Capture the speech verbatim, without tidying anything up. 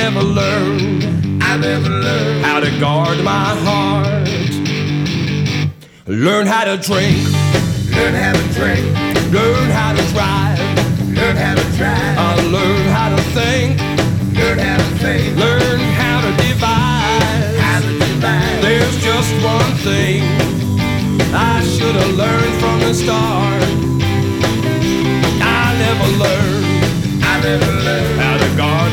never learned, I never learned how to guard my heart. Learn how to drink, learn how to drink, learn how to drive, learn how to drive, I learn how to think, learn how to think, learn how to divide. how to divide. There's just one thing I should have learned from the start. I never learned, I never learned